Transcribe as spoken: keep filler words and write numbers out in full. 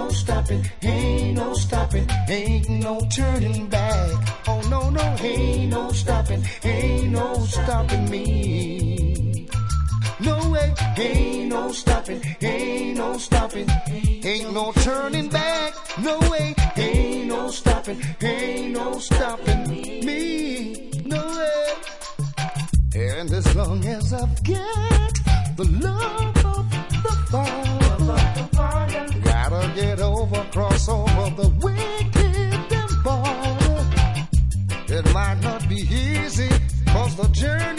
no stopping, ain't no stopping, ain't no turning back. Oh no, no, ain't no stopping, ain't no stopping me. No way, ain't no stopping, ain't no stopping, ain't no turning back. No way, ain't no stopping, ain't no stopping me. No way. And as long as I've got the love of the Father, gotta get over, cross over the wicked and border. It might not be easy, cause the journey